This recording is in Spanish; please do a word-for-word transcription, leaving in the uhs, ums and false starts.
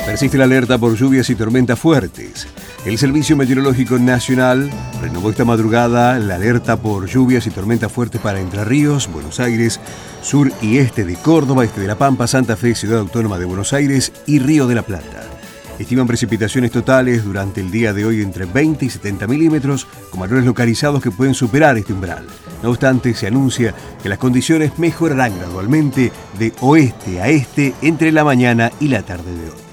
Persiste la alerta por lluvias y tormentas fuertes. El Servicio Meteorológico Nacional renovó esta madrugada la alerta por lluvias y tormentas fuertes para Entre Ríos, Buenos Aires, sur y este de Córdoba, este de La Pampa, Santa Fe, Ciudad Autónoma de Buenos Aires y Río de la Plata. Estiman precipitaciones totales durante el día de hoy entre veinte y setenta milímetros, con valores localizados que pueden superar este umbral. No obstante, se anuncia que las condiciones mejorarán gradualmente de oeste a este entre la mañana y la tarde de hoy.